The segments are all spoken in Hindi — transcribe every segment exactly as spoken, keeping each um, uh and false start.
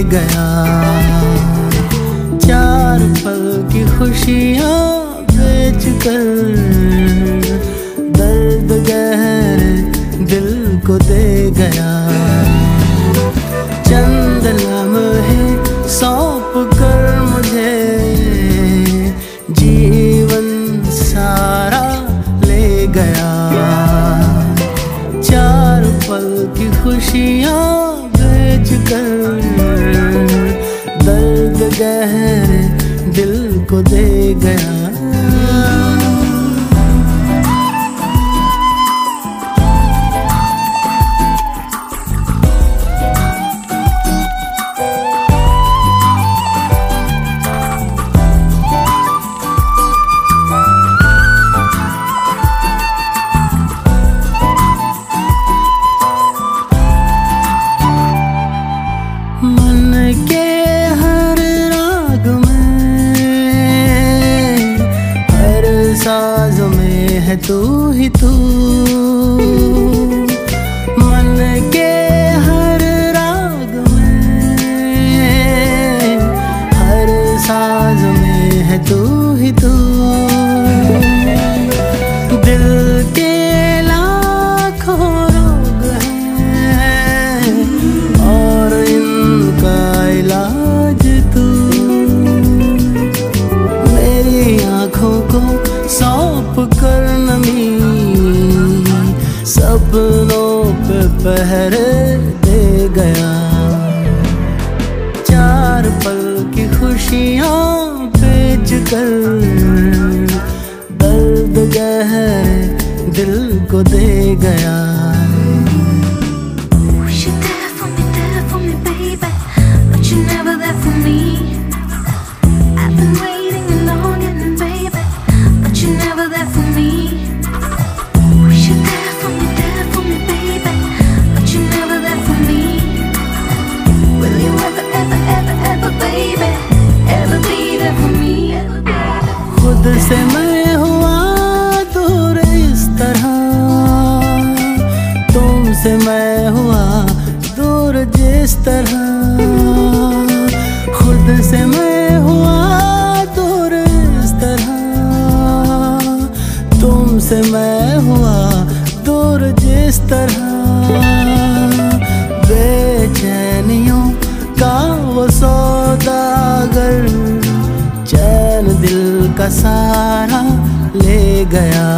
गया। चार पल की खुशियाँ बेच कर दर्द गहरे दिल को दे गया। चंद लम्हे सौंप कर मुझे जीवन सारा ले गया। चार पल की खुशियाँ बेच कर दर्द गहरे दिल को दे गया। मन के हर राग में, हर साज में है तू ही तू। मन के हर राग में, हर साज में है तू ही तू। दिल के लाखों रोग हैं और इलाज तू। मेरी आँखों को सौंप कर नमी सपनों पे पहरे दे गया। चार पल की खुशियाँ बेच कर दर्द गहरे दिल को दे गया। खुद से मैं हुआ दूर इस तरह, तुमसे मैं हुआ दूर जिस तरह। खुद से मैं हुआ दूर इस तरह, तुमसे मैं हुआ दूर जिस तरह। बेचैनियों का वो सौदागर चैन दिल का सारा ले गया।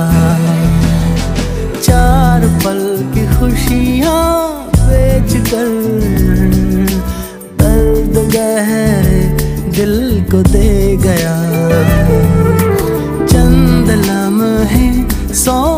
चार पल की खुशियाँ बेच कर दर्द गहरे दिल को दे गया। चंद लम्हे सौ